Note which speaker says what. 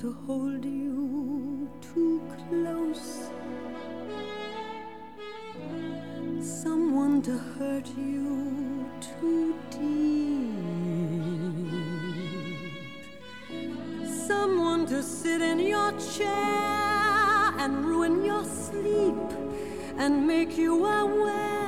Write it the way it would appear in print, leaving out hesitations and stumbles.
Speaker 1: to hold you too close, someone to hurt you too deep, someone to sit in your chair and ruin your sleep and make you aware